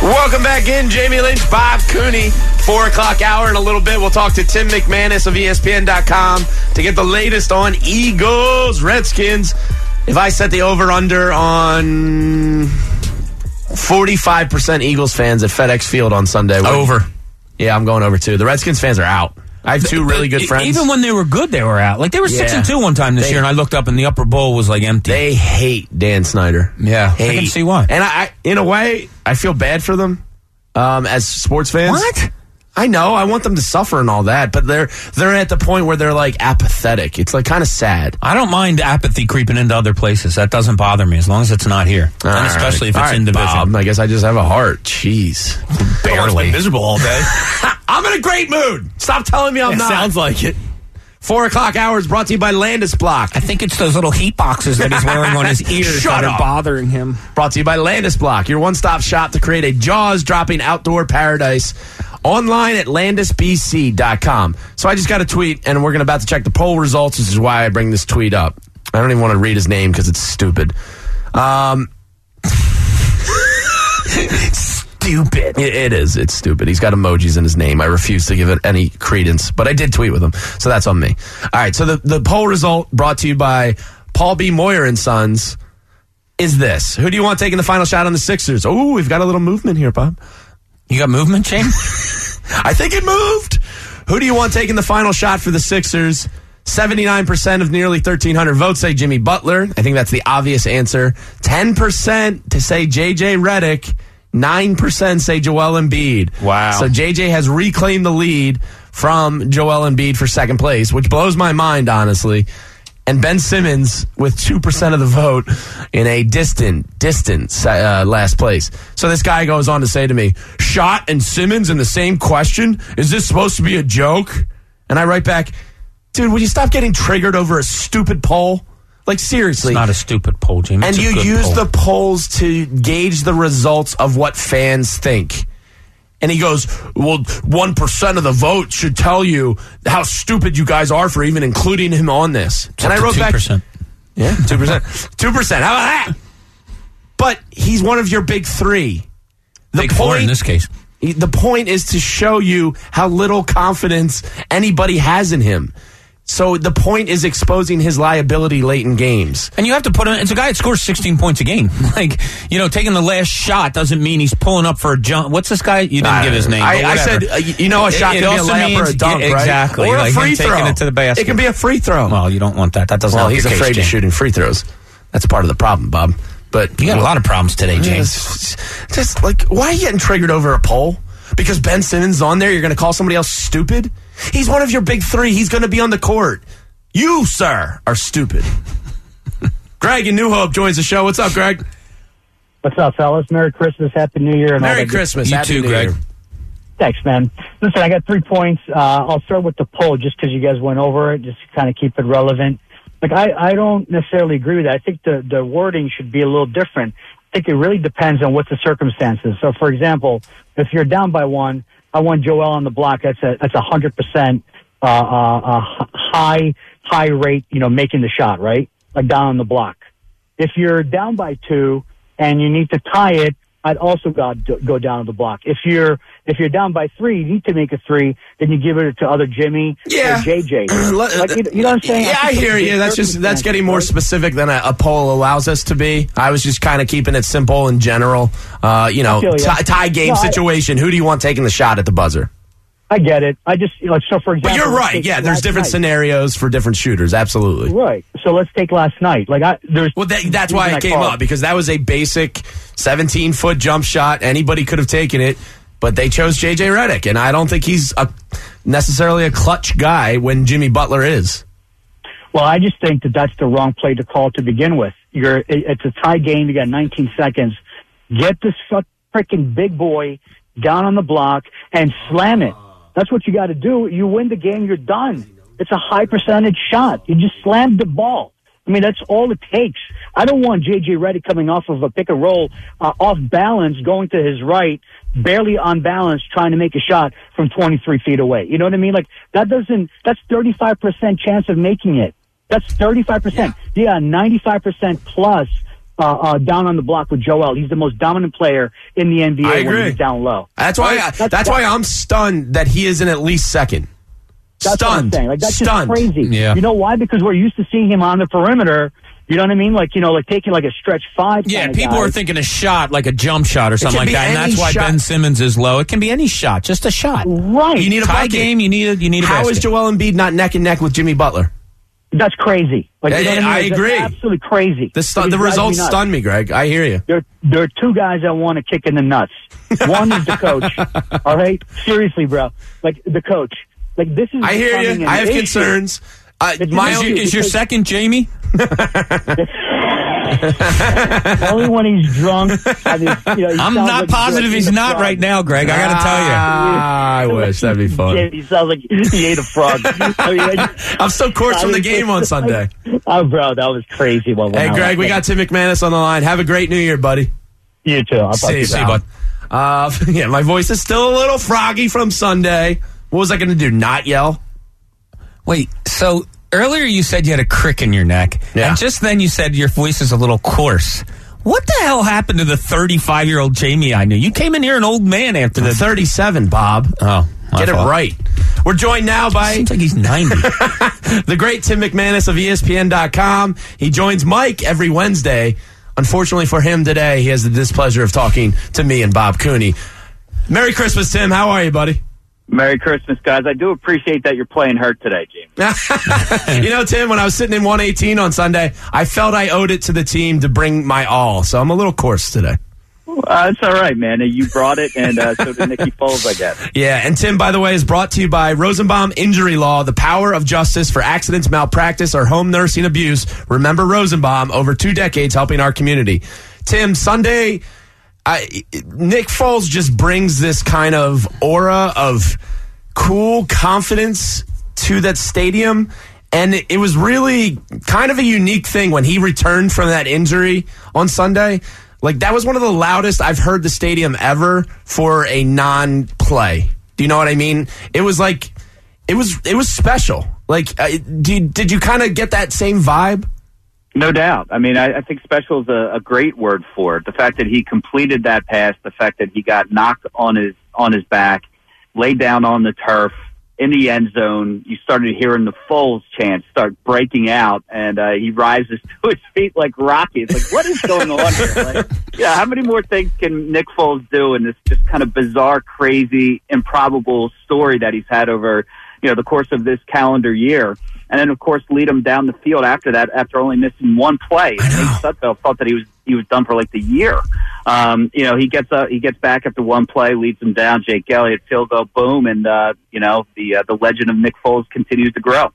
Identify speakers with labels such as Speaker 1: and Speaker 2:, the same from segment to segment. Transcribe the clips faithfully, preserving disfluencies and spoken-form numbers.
Speaker 1: Welcome back in. Jamie Lynch, Bob Cooney. Four o'clock hour in a little bit. We'll talk to Tim McManus of E S P N dot com to get the latest on Eagles, Redskins. If I set the over-under on forty-five percent Eagles fans at FedEx Field on Sunday.
Speaker 2: Over.
Speaker 1: Yeah, I'm going over too. The Redskins fans are out. I have two really good friends.
Speaker 2: Even when they were good, they were out. Like, they were yeah. six and two one time this they, year, and I looked up, and the upper bowl was, like, empty.
Speaker 1: They hate Dan Snyder.
Speaker 2: Yeah,
Speaker 1: hate.
Speaker 2: I can see why.
Speaker 1: And, I, I, in a way, I feel bad for them um, as sports fans.
Speaker 2: What?
Speaker 1: I know. I want them to suffer and all that, but they're they're at the point where they're, like, apathetic. It's, like, kind of sad.
Speaker 2: I don't mind apathy creeping into other places. That doesn't bother me, as long as it's not here.
Speaker 1: All
Speaker 2: and
Speaker 1: right.
Speaker 2: especially if
Speaker 1: all
Speaker 2: it's
Speaker 1: right,
Speaker 2: in division.
Speaker 1: Bob, I guess I just have a heart. Jeez.
Speaker 2: Barely.
Speaker 1: Miserable all day. I'm in a great mood. Stop telling me I'm
Speaker 2: it
Speaker 1: not.
Speaker 2: Sounds like it.
Speaker 1: Four o'clock hours brought to you by Landis Block.
Speaker 2: I think it's those little heat boxes that he's wearing on his ears
Speaker 1: Shut
Speaker 2: that
Speaker 1: up.
Speaker 2: are bothering him.
Speaker 1: Brought to you by Landis Block, your one-stop shop to create a jaws-dropping outdoor paradise. Online at landis b c dot com. So I just got a tweet, and we're going to about to check the poll results, which is why I bring this tweet up. I don't even want to read his name because it's stupid. Um... Stupid. It, it is. It's stupid. He's got emojis in his name. I refuse to give it any credence, but I did tweet with him, so that's on me. All right, so the, the poll result brought to you by Paul B. Moyer and Sons is this. Who do you want taking the final shot on the Sixers? Oh, we've got a little movement here, Bob.
Speaker 2: You got movement, Shane?
Speaker 1: I think it moved. Who do you want taking the final shot for the Sixers? seventy-nine percent of nearly thirteen hundred votes say Jimmy Butler. I think that's the obvious answer. ten percent to say J J Redick. nine percent say Joel Embiid.
Speaker 2: Wow.
Speaker 1: So J J has reclaimed the lead from Joel Embiid for second place, which blows my mind, honestly. And Ben Simmons with two percent of the vote in a distant, distant uh, last place. So this guy goes on to say to me, Shot and Simmons in the same question? Is this supposed to be a joke? And I write back, dude, will you stop getting triggered over a stupid poll? Like, seriously.
Speaker 2: It's not a stupid poll, Jimmy.
Speaker 1: And
Speaker 2: it's
Speaker 1: you use
Speaker 2: poll.
Speaker 1: the polls to gauge the results of what fans think. And he goes, well, one percent of the vote should tell you how stupid you guys are for even including him on this.
Speaker 2: It's
Speaker 1: and I wrote
Speaker 2: two percent.
Speaker 1: back. Yeah, two percent. two percent. How about that? But he's one of your big three. The
Speaker 2: big
Speaker 1: point,
Speaker 2: four in this case.
Speaker 1: The point is to show you how little confidence anybody has in him. So the point is exposing his liability late in games.
Speaker 2: And you have to put him, it's a guy that scores sixteen points a game. Like, you know, taking the last shot doesn't mean he's pulling up for a jump. What's this guy? You didn't
Speaker 1: I,
Speaker 2: give his name.
Speaker 1: I, I said, uh, you know, a shot
Speaker 2: it,
Speaker 1: can
Speaker 2: it
Speaker 1: be a layup
Speaker 2: means,
Speaker 1: or a dunk,
Speaker 2: yeah,
Speaker 1: right?
Speaker 2: Exactly.
Speaker 1: Or
Speaker 2: like
Speaker 1: a free
Speaker 2: him
Speaker 1: throw.
Speaker 2: Taking it to the basket.
Speaker 1: It can be a free throw.
Speaker 2: Well, you don't want that. That doesn't
Speaker 1: well,
Speaker 2: help
Speaker 1: he's
Speaker 2: your
Speaker 1: afraid
Speaker 2: case,
Speaker 1: of
Speaker 2: James.
Speaker 1: shooting free throws. That's part of the problem, Bob. But
Speaker 2: you got
Speaker 1: well,
Speaker 2: a lot of problems today, James.
Speaker 1: Just, just like, why are you getting triggered over a poll? Because Ben Simmons is on there, you're going to call somebody else stupid? He's one of your big three. He's going to be on the court. You, sir, are stupid. Greg in New Hope joins the show. What's up, Greg?
Speaker 3: What's up, fellas? Merry Christmas, Happy New Year. And
Speaker 1: Merry
Speaker 3: all that
Speaker 1: Christmas.
Speaker 2: You
Speaker 1: Happy
Speaker 2: too,
Speaker 1: New
Speaker 2: Greg.
Speaker 1: Year.
Speaker 3: Thanks, man. Listen, I got three points. Uh, I'll start with the poll just because you guys went over it, just to kind of keep it relevant. Like, I, I don't necessarily agree with that. I think the, the wording should be a little different. I think it really depends on what the circumstances. So, for example, if you're down by one, I want Joel on the block. That's a that's a hundred percent uh, uh, high high rate. You know, making the shot, right? Like down on the block. If you're down by two and you need to tie it, I'd also go go down on the block. If you're if you're down by three, you need to make a three. Then you give it to other Jimmy
Speaker 1: yeah.
Speaker 3: or J J. Like, you, you know what I'm saying?
Speaker 1: Yeah, I, I hear you. That's just that's getting more specific than a, a poll allows us to be. I was just kind of keeping it simple in general. Uh, you know,
Speaker 3: you.
Speaker 1: t- tie game
Speaker 3: no,
Speaker 1: situation. I, Who do you want taking the shot at the buzzer?
Speaker 3: I get it. I just like so for example.
Speaker 1: But you're right. Yeah, there's different night. scenarios for different shooters. Absolutely.
Speaker 3: Right. So let's take last night. Like I there's
Speaker 1: well, that, that's why it came up because that was a basic seventeen foot jump shot. Anybody could have taken it, but they chose J J Redick, and I don't think he's a, necessarily a clutch guy when Jimmy Butler is.
Speaker 3: Well, I just think that that's the wrong play to call to begin with. You're it's a tie game. You got nineteen seconds. Get this freaking big boy down on the block and slam it. That's what you got to do. You win the game, you're done. It's a high percentage shot. You just slammed the ball. I mean, that's all it takes. I don't want J J Redick coming off of a pick and roll, uh, off balance, going to his right, barely on balance, trying to make a shot from twenty-three feet away. You know what I mean? Like, that doesn't, that's thirty-five percent chance of making it. That's thirty-five percent. Yeah, yeah ninety-five percent plus uh, uh, down on the block with Joel. He's the most dominant player in the N B A
Speaker 1: I agree.
Speaker 3: when he's down low.
Speaker 1: That's why. I, that's, that's why I'm stunned that he isn't at least second.
Speaker 3: That's
Speaker 1: stunned.
Speaker 3: what I'm saying. Like that's
Speaker 1: stunned.
Speaker 3: just crazy.
Speaker 2: Yeah.
Speaker 3: You know why? Because we're used to seeing him on the perimeter. You know what I mean? Like, you know, like taking like a stretch five.
Speaker 2: Yeah,
Speaker 3: kind of
Speaker 2: people
Speaker 3: guy.
Speaker 2: are thinking a shot, like a jump shot or something
Speaker 1: can
Speaker 2: like
Speaker 1: be
Speaker 2: that, and
Speaker 1: any
Speaker 2: that's why
Speaker 1: shot.
Speaker 2: Ben Simmons is low. It can be any shot, just a shot.
Speaker 3: Right.
Speaker 1: You need a
Speaker 2: Tie
Speaker 1: bucket.
Speaker 2: game, you need a, you need a
Speaker 1: How
Speaker 2: basket.
Speaker 1: is Joel Embiid not neck and neck with Jimmy Butler?
Speaker 3: That's crazy. Like, you know what I mean?
Speaker 1: I
Speaker 3: Like, that's
Speaker 1: agree.
Speaker 3: absolutely crazy.
Speaker 1: The, stu-
Speaker 3: It
Speaker 1: the
Speaker 3: drives me
Speaker 1: results
Speaker 3: nuts.
Speaker 1: stun me, Greg. I hear you.
Speaker 3: There, there are two guys I want to kick in the nuts. One is the coach. All right? Seriously, bro. Like, the coach. Like, this is
Speaker 1: I hear
Speaker 3: becoming
Speaker 1: you.
Speaker 3: an
Speaker 1: I have
Speaker 3: issue.
Speaker 1: concerns. Uh,
Speaker 3: It's
Speaker 1: my
Speaker 3: an
Speaker 2: Is,
Speaker 1: own,
Speaker 2: your, is your
Speaker 3: because-
Speaker 2: second Jamie?
Speaker 3: Only when he's drunk. And he's, you know, he
Speaker 2: I'm
Speaker 3: sounds
Speaker 2: not
Speaker 3: like
Speaker 2: positive
Speaker 3: he
Speaker 2: he's
Speaker 3: ate a
Speaker 2: not
Speaker 3: frog.
Speaker 2: right now, Greg. I got to tell you.
Speaker 1: Ah, I wish that'd be fun.
Speaker 3: Yeah, he sounds like he ate a frog. I mean, I,
Speaker 1: I'm still course from the game on Sunday.
Speaker 3: oh, bro, that was crazy. When
Speaker 1: Hey,
Speaker 3: when I
Speaker 1: Greg,
Speaker 3: was-
Speaker 1: we got Tim McManus on the line. Have a great New Year, buddy.
Speaker 3: you too. I'll talk to
Speaker 1: See,
Speaker 3: you
Speaker 1: see,
Speaker 3: soon.
Speaker 1: bud. Uh, yeah, my voice is still a little froggy from Sunday. What was I going to do? Not yell?
Speaker 2: Wait, so earlier you said you had a crick in your neck,
Speaker 1: Yeah.
Speaker 2: and just then you said your voice is a little coarse. What the hell happened to the thirty-five-year-old Jamie I knew? You came in here an old man after the...
Speaker 1: thirty-seven, Bob.
Speaker 2: Oh, my
Speaker 1: Get
Speaker 2: fault.
Speaker 1: it right. We're joined now by
Speaker 2: Seems like he's ninety.
Speaker 1: the great Tim McManus of E S P N dot com. He joins Mike every Wednesday. Unfortunately for him today, he has the displeasure of talking to me and Bob Cooney. Merry Christmas, Tim. How are you, buddy?
Speaker 4: Merry Christmas, guys. I do appreciate that you're playing hurt today, Jamie.
Speaker 1: You know, Tim, when I was sitting in one eighteen on Sunday, I felt I owed it to the team to bring my all. So I'm a little coarse today.
Speaker 4: Uh, it's all right, man. You brought it, and uh, so did Nikki Foles, I guess.
Speaker 1: Yeah, and Tim, by the way, is brought to you by Rosenbaum Injury Law, the power of justice for accidents, malpractice, or home nursing abuse. Remember Rosenbaum, over two decades helping our community. Tim, Sunday, I, Nick Foles just brings this kind of aura of cool confidence to that stadium. And it, it was really kind of a unique thing when he returned from that injury on Sunday. Like, that was one of the loudest I've heard the stadium ever for a non-play. Do you know what I mean? It was like, it was it was special. Like, uh, did, did you kind of get that same vibe?
Speaker 4: No doubt. I mean, I, I think special is a, a great word for it. The fact that he completed that pass, the fact that he got knocked on his on his back, laid down on the turf in the end zone. You started hearing the Foles chant start breaking out, and uh, he rises to his feet like Rocky. It's like, what is going on here? Like, yeah, how many more things can Nick Foles do in this just kind of bizarre, crazy, improbable story that he's had over, you know, the course of this calendar year? And then, of course, lead him down the field after that, after only missing one play. Nate Sudfeld thought that he was he was done for like the year. Um, you know, he gets uh, he gets back after one play, leads him down. Jake Elliott, field goal, boom, and uh, you know the uh, the legend of Nick Foles continues to grow.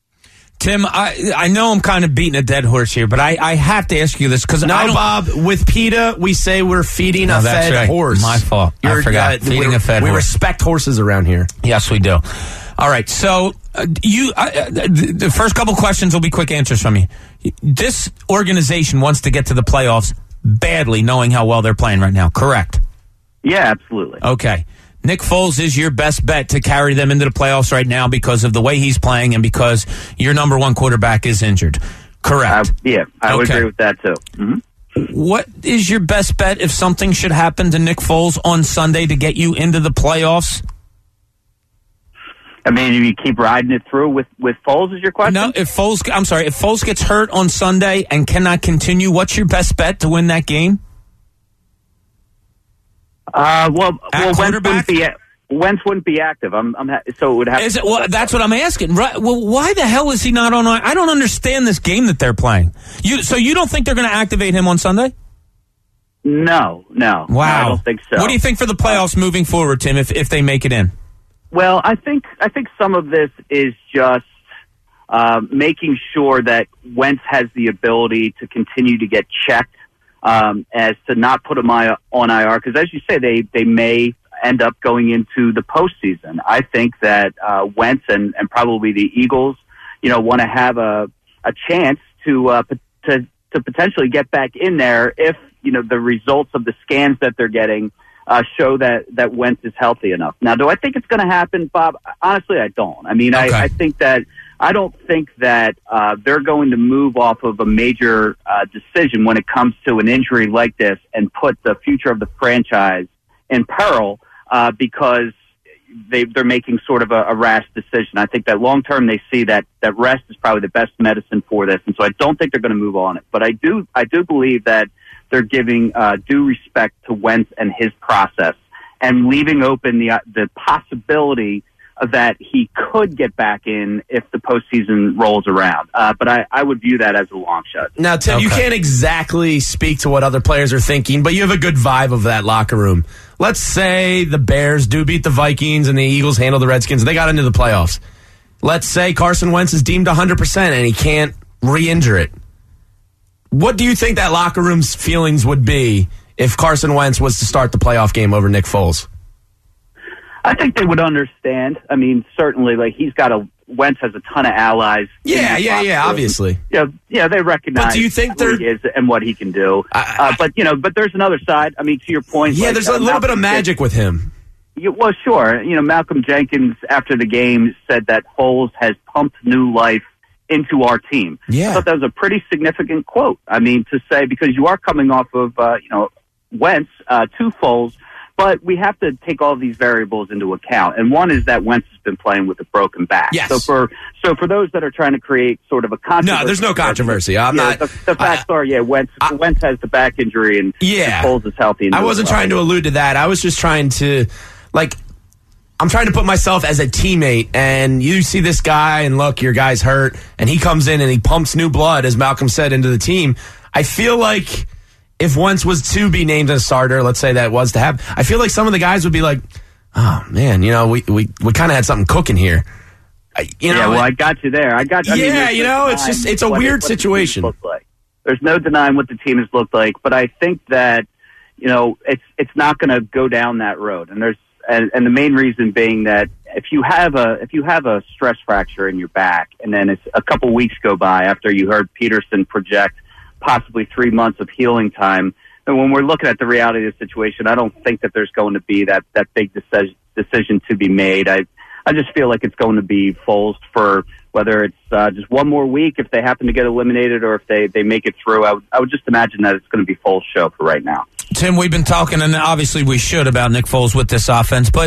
Speaker 2: Tim, I I know I'm kind of beating a dead horse here, but I, I have to ask you this because
Speaker 1: No,
Speaker 2: I don't,
Speaker 1: Bob, with PETA, we say we're feeding
Speaker 2: No,
Speaker 1: a
Speaker 2: that's
Speaker 1: fed
Speaker 2: right.
Speaker 1: horse.
Speaker 2: My fault. I forgot. Feeding
Speaker 1: we,
Speaker 2: a fed
Speaker 1: we
Speaker 2: horse.
Speaker 1: respect horses around here.
Speaker 2: Yes, we do. All right, so uh, you uh, the, the first couple questions will be quick answers from you. This organization wants to get to the playoffs badly, knowing how well they're playing right now. Correct?
Speaker 4: Yeah, absolutely.
Speaker 2: Okay. Nick Foles is your best bet to carry them into the playoffs right now because of the way he's playing and because your number one quarterback is injured. Correct.
Speaker 4: Uh, yeah, I would
Speaker 2: Okay.
Speaker 4: agree with that too. Mm-hmm.
Speaker 2: What is your best bet if something should happen to Nick Foles on Sunday to get you into the playoffs?
Speaker 4: I mean, if you keep riding it through with with Foles, is your question?
Speaker 2: No, if Foles, I'm sorry, if Foles gets hurt on Sunday and cannot continue, what's your best bet to win that game?
Speaker 4: Uh, well,
Speaker 2: At
Speaker 4: well, Wentz
Speaker 2: quarterback?
Speaker 4: wouldn't be Wentz wouldn't be active. I'm, I'm ha- so it would have.
Speaker 2: Is it? Well, that's what I'm asking. Right? Well, why the hell is he not on? I don't understand this game that they're playing. You, so you don't think they're going to activate him on Sunday?
Speaker 4: No, no.
Speaker 2: Wow,
Speaker 4: I don't think so.
Speaker 2: What do you think for the playoffs moving forward, Tim? If if they make it in,
Speaker 4: Well, I think I think some of this is just uh, making sure that Wentz has the ability to continue to get checked, um, as to not put him on I R. Because as you say, they they may end up going into the postseason. I think that uh, Wentz and, and probably the Eagles, you know, want to have a a chance to uh, to to potentially get back in there if, you know, the results of the scans that they're getting uh, show that, that Wentz is healthy enough. Now, do I think it's going to happen, Bob? Honestly, I don't. I mean,
Speaker 2: Okay.
Speaker 4: I, I think that I don't think that uh, they're going to move off of a major uh, decision when it comes to an injury like this and put the future of the franchise in peril uh, because they, they're making sort of a, a rash decision. I think that long term they see that, that rest is probably the best medicine for this, and so I don't think they're going to move on it. But I do I do believe that they're giving uh, due respect to Wentz and his process and leaving open the uh, the possibility that he could get back in if the postseason rolls around. Uh, but I, I would view that as a long shot.
Speaker 1: Now, Tim, okay. You can't exactly speak to what other players are thinking, but you have a good vibe of that locker room. Let's say the Bears do beat the Vikings and the Eagles handle the Redskins and they got into the playoffs. Let's say Carson Wentz is deemed one hundred percent and he can't re-injure it. What do you think that locker room's feelings would be if Carson Wentz was to start the playoff game over Nick Foles?
Speaker 4: I think they would understand. I mean, certainly, like he's got a Wentz has a ton of allies.
Speaker 1: Yeah, yeah, yeah. Obviously,
Speaker 4: yeah, yeah. They recognize.
Speaker 1: But do you think
Speaker 4: who he is and what he can do?
Speaker 1: I, I,
Speaker 4: uh, but you know, but there's another side. I mean, to your point.
Speaker 1: Yeah,
Speaker 4: like,
Speaker 1: there's
Speaker 4: uh,
Speaker 1: a little
Speaker 4: Malcolm
Speaker 1: bit of magic with him.
Speaker 4: Yeah, well, sure. You know, Malcolm Jenkins after the game said that Foles has pumped new life into our team.
Speaker 1: Yeah,
Speaker 4: I thought that was a pretty significant quote. I mean, to say because you are coming off of uh, you know Wentz uh, to Foles. But we have to take all of these variables into account, and one is that Wentz has been playing with a broken back.
Speaker 1: Yes.
Speaker 4: So for so for those that are trying to create sort of a controversy,
Speaker 1: no, there's no controversy. I'm
Speaker 4: yeah,
Speaker 1: not.
Speaker 4: The, the facts
Speaker 1: I,
Speaker 4: are, yeah, Wentz
Speaker 1: I,
Speaker 4: Wentz has the back injury, and
Speaker 1: yeah,
Speaker 4: Foles is healthy. And
Speaker 1: I wasn't
Speaker 4: well.
Speaker 1: trying to allude to that. I was just trying to, like, I'm trying to put myself as a teammate, and you see this guy, and look, your guy's hurt, and he comes in and he pumps new blood, as Malcolm said, into the team. I feel like if Wentz was to be named as a starter, let's say that was to happen, I feel like some of the guys would be like, oh, man, you know, we we, we kind of had something cooking here. I, you know,
Speaker 4: yeah, well, I got you there. I got you. I
Speaker 1: yeah,
Speaker 4: mean,
Speaker 1: you know, it's just, it's a weird
Speaker 4: it,
Speaker 1: situation.
Speaker 4: Like. There's no denying what the team has looked like, but I think that, you know, it's it's not going to go down that road. And there's and, and the main reason being that if you have a if you have a stress fracture in your back, and then it's a couple weeks go by after you heard Peterson project possibly three months of healing time. And when we're looking at the reality of the situation, I don't think that there's going to be that, that big decision, decision to be made. I, I just feel like it's going to be Foles for whether it's uh, just one more week if they happen to get eliminated or if they, they make it through. I would, I would just imagine that it's going to be Foles' show for right now.
Speaker 2: Tim, we've been talking, and obviously we should, about Nick Foles with this offense, but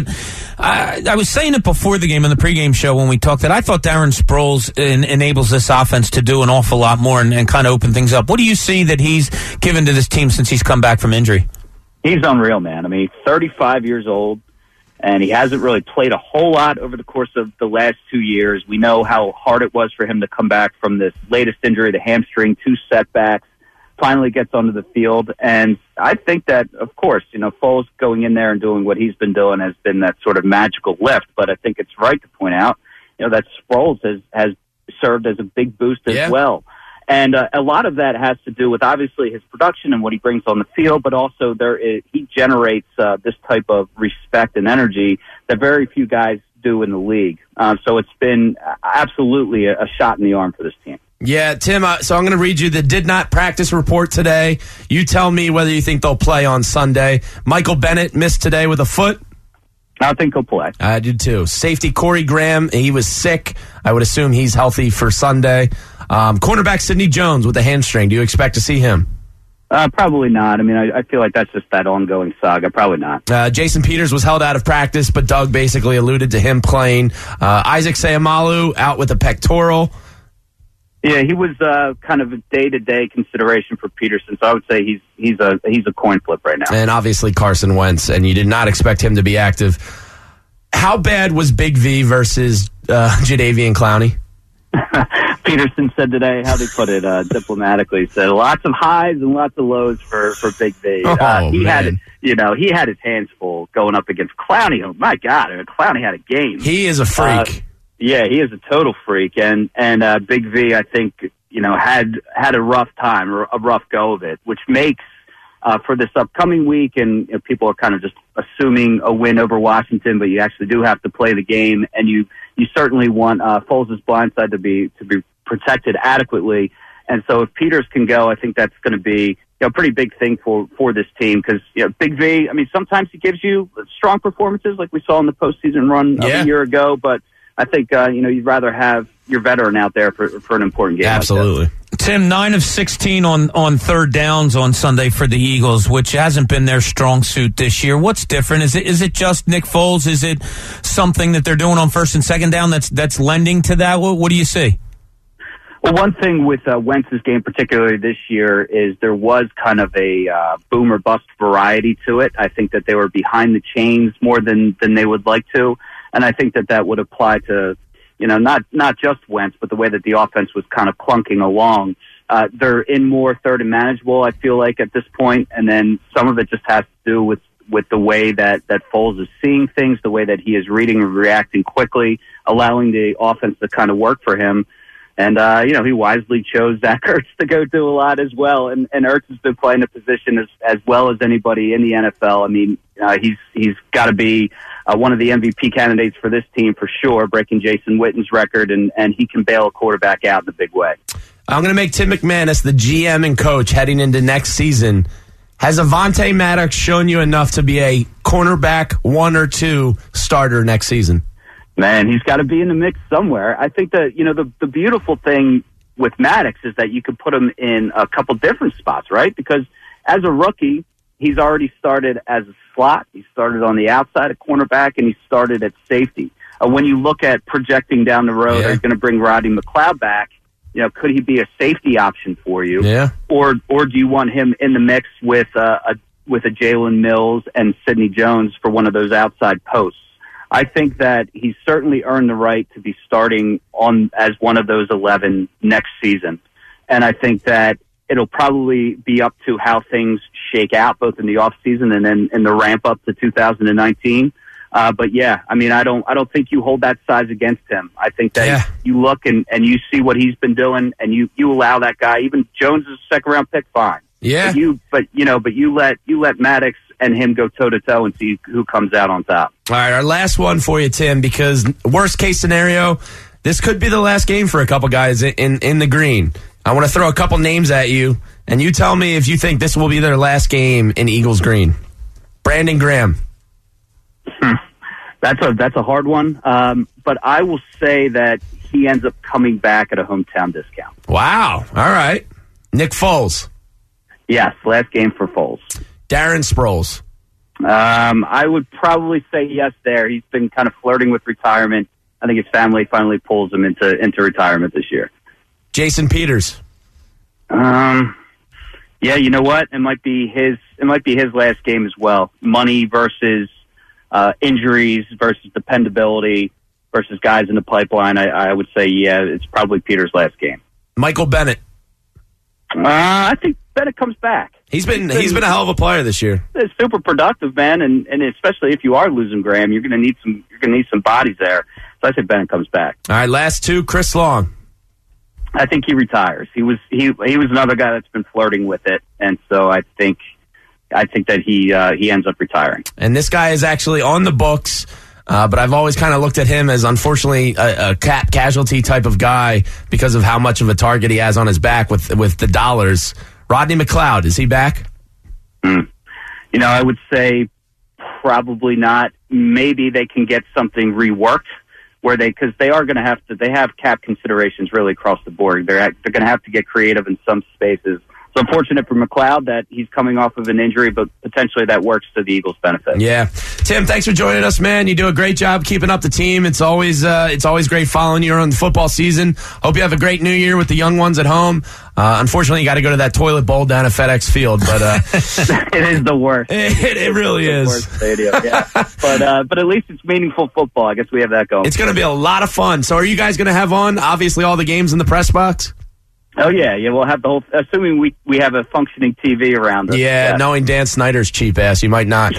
Speaker 2: I, I was saying it before the game in the pregame show when we talked that I thought Darren Sproles in, enables this offense to do an awful lot more and, and kind of open things up. What do you see that he's given to this team since he's come back from injury?
Speaker 4: He's unreal, man. I mean, thirty-five years old, and he hasn't really played a whole lot over the course of the last two years. We know how hard it was for him to come back from this latest injury, the hamstring, two setbacks. Finally gets onto the field, and I think that, of course, you know, Foles going in there and doing what he's been doing has been that sort of magical lift, but I think it's right to point out, you know, that Sproles has, has served as a big boost as
Speaker 1: yeah.
Speaker 4: well. And uh, a lot of that has to do with, obviously, his production and what he brings on the field, but also there is, he generates uh, this type of respect and energy that very few guys do in the league. Uh, so it's been absolutely a, a shot in the arm for this team.
Speaker 1: Yeah, Tim, uh, so I'm going to read you the did not practice report today. You tell me whether you think they'll play on Sunday. Michael Bennett missed today with a foot.
Speaker 4: I think he'll play.
Speaker 1: I do too. Safety Corey Graham, he was sick. I would assume he's healthy for Sunday. Um, cornerback Sidney Jones with a hamstring. Do you expect to see him?
Speaker 4: Uh, probably not. I mean, I, I feel like that's just that ongoing saga. Probably not.
Speaker 1: Uh, Jason Peters was held out of practice, but Doug basically alluded to him playing. Uh, Isaac Seumalo out with a pectoral.
Speaker 4: Yeah, he was uh, kind of a day-to-day consideration for Peterson, so I would say he's he's a he's a coin flip right now.
Speaker 1: And obviously Carson Wentz, and you did not expect him to be active. How bad was Big V versus uh, Jadeveon Clowney?
Speaker 4: Peterson said today, how they put it uh, diplomatically, he said lots of highs and lots of lows for, for Big V.
Speaker 1: Oh,
Speaker 4: uh, he
Speaker 1: man.
Speaker 4: had, you know, he had his hands full going up against Clowney. Oh my God, Clowney had a game.
Speaker 1: He is a freak.
Speaker 4: Uh, Yeah, he is a total freak, and and uh, Big V, I think, you know, had had a rough time, or a rough go of it, which makes uh, for this upcoming week, and you know, people are kind of just assuming a win over Washington, but you actually do have to play the game, and you you certainly want uh, Foles' blind side to be to be protected adequately, and so if Peters can go, I think that's going to be, you know, a pretty big thing for, for this team, because, you know, Big V, I mean, sometimes he gives you strong performances like we saw in the postseason run
Speaker 1: yeah.
Speaker 4: of a year ago, but I think uh, you know you'd rather have your veteran out there for for an important game.
Speaker 1: Absolutely.
Speaker 4: Like
Speaker 2: Tim, nine of sixteen on, on third downs on Sunday for the Eagles, which hasn't been their strong suit this year. What's different? Is it is it just Nick Foles? Is it something that they're doing on first and second down that's that's lending to that? What, what do you see?
Speaker 4: Well, one thing with uh, Wentz's game, particularly this year, is there was kind of a uh, boom or bust variety to it. I think that they were behind the chains more than, than they would like to, and I think that that would apply to, you know, not not just Wentz, but the way that the offense was kind of clunking along. Uh, they're in more third and manageable, I feel like, at this point, and then some of it just has to do with, with the way that, that Foles is seeing things, the way that he is reading and reacting quickly, allowing the offense to kind of work for him. And, uh, you know, he wisely chose Zach Ertz to go do a lot as well. And, and Ertz has been playing a position as, as well as anybody in the N F L. I mean, uh, he's, he's got to be uh, one of the M V P candidates for this team for sure, breaking Jason Witten's record, and, and he can bail a quarterback out in a big way.
Speaker 1: I'm going to make Tim McManus the G M and coach heading into next season. Has Avonte Maddox shown you enough to be a cornerback one or two starter next season?
Speaker 4: Man, he's got to be in the mix somewhere. I think that, you know, the, the beautiful thing with Maddox is that you can put him in a couple different spots, right? Because as a rookie, he's already started as a slot. He started on the outside at cornerback, and he started at safety. Uh, when you look at projecting down the road,
Speaker 1: yeah.
Speaker 4: are you going to bring Rodney McLeod back? You know, could he be a safety option for you?
Speaker 1: Yeah.
Speaker 4: Or or do you want him in the mix with uh, a with a Jalen Mills and Sidney Jones for one of those outside posts? I think that he's certainly earned the right to be starting on as one of those eleven next season. And I think that it'll probably be up to how things shake out, both in the off season and then in the ramp up to two thousand nineteen. Uh, but yeah, I mean, I don't, I don't think you hold that size against him. I think that
Speaker 1: yeah.
Speaker 4: you look and, and you see what he's been doing, and you, you allow that guy. Even Jones is a second round pick, fine.
Speaker 1: Yeah.
Speaker 4: But you, but you know, but you let you let Maddox and him go toe to toe and see who comes out on top.
Speaker 1: All right, our last one for you, Tim, because worst case scenario, this could be the last game for a couple guys in, in, in the green. I want to throw a couple names at you, and you tell me if you think this will be their last game in Eagles green. Brandon Graham.
Speaker 4: Hmm. That's a that's a hard one, um, but I will say that he ends up coming back at a hometown discount.
Speaker 1: Wow. All right. Nick Foles.
Speaker 4: Yes, last game for Foles.
Speaker 1: Darren Sproles.
Speaker 4: Um, I would probably say yes there. He's been kind of flirting with retirement. I think his family finally pulls him into into retirement this year.
Speaker 1: Jason Peters.
Speaker 4: Um, yeah, you know what? It might be his. It might be his last game as well. Money versus uh, injuries versus dependability versus guys in the pipeline. I, I would say, yeah, it's probably Peters' last game.
Speaker 1: Michael Bennett.
Speaker 4: Uh, I think Bennett comes back.
Speaker 1: He's been, he's been he's been a hell of a player this year.
Speaker 4: It's super productive, man, and, and especially if you are losing Graham, you're going to need some you're going to need some bodies there. So I think Bennett comes back.
Speaker 1: All right, last two. Chris Long.
Speaker 4: I think he retires. He was he he was another guy that's been flirting with it, and so I think I think that he uh, he ends up retiring.
Speaker 1: And this guy is actually on the books. Uh, but I've always kind of looked at him as, unfortunately, a, a cap casualty type of guy because of how much of a target he has on his back with with the dollars. Rodney McLeod, is he back?
Speaker 4: Mm. You know, I would say probably not. Maybe they can get something reworked where they, because they are going to have to, they have cap considerations really across the board. They're they're going to have to get creative in some spaces. So unfortunate for McLeod that he's coming off of an injury, but potentially that works to the Eagles' benefit.
Speaker 1: Yeah, Tim, thanks for joining us, man. You do a great job keeping up the team. It's always uh, it's always great following you around the football season. Hope you have a great New Year with the young ones at home. Uh, unfortunately, you got to go to that toilet bowl down at FedEx Field, but uh,
Speaker 4: it is the worst.
Speaker 1: It, it really
Speaker 4: it's
Speaker 1: is.
Speaker 4: The worst stadium, yeah. but uh, but at least it's meaningful football. I guess we have that going.
Speaker 1: It's going to be a lot of fun. So, are you guys going to have on obviously all the games in the press box?
Speaker 4: Oh, yeah. Yeah, we'll have the whole, assuming we, we have a funcking T V around us.
Speaker 1: Yeah, yeah. Knowing Dan Snyder's cheap ass, you might not.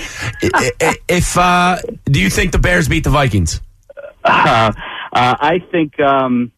Speaker 1: if uh, Do you think the Bears beat the Vikings?
Speaker 4: Uh, uh, I think, um,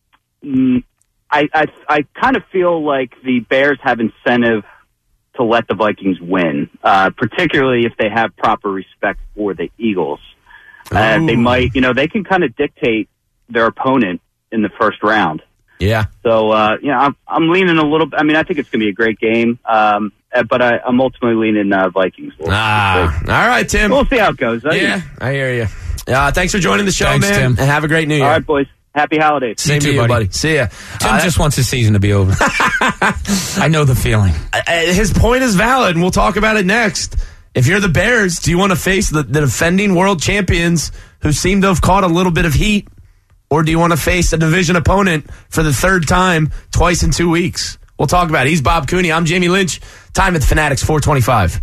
Speaker 4: I, I, I kind of feel like the Bears have incentive to let the Vikings win, uh, particularly if they have proper respect for the Eagles. Uh, they might, you know, they can kind of dictate their opponent in the first round.
Speaker 1: Yeah.
Speaker 4: So, uh, you know, I'm, I'm leaning a little bit. I mean, I think it's going to be a great game, um, but I, I'm ultimately leaning uh, Vikings.
Speaker 1: Ah, all right, Tim.
Speaker 4: We'll see how it goes.
Speaker 1: Yeah, I hear you. Uh, thanks for joining the show,
Speaker 2: Thanks,
Speaker 1: man.
Speaker 2: Tim.
Speaker 1: And have a great New Year.
Speaker 4: All right, boys. Happy holidays.
Speaker 1: Same
Speaker 2: You
Speaker 1: to
Speaker 2: too,
Speaker 1: you,
Speaker 2: buddy.
Speaker 1: buddy. See ya.
Speaker 2: Tim
Speaker 1: Uh,
Speaker 2: just wants the season to be over. I know the feeling.
Speaker 1: uh, his point is valid, and we'll talk about it next. If you're the Bears, do you want to face the, the defending world champions who seem to have caught a little bit of heat? Or do you want to face a division opponent for the third time twice in two weeks? We'll talk about it. He's Bob Cooney. I'm Jamie Lynch. Time at the Fanatics four twenty-five.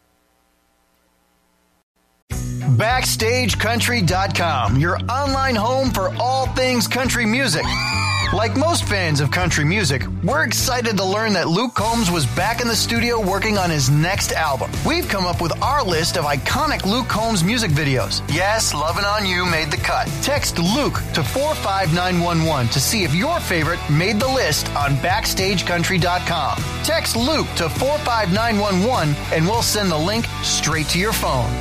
Speaker 5: Backstage Country dot com, your online home for all things country music. Like most fans of country music, we're excited to learn that Luke Combs was back in the studio working on his next album. We've come up with our list of iconic Luke Combs music videos. Yes, Lovin' On You made the cut. Text Luke to four five nine one one to see if your favorite made the list on Backstage Country dot com. Text Luke to four five nine one one and we'll send the link straight to your phone.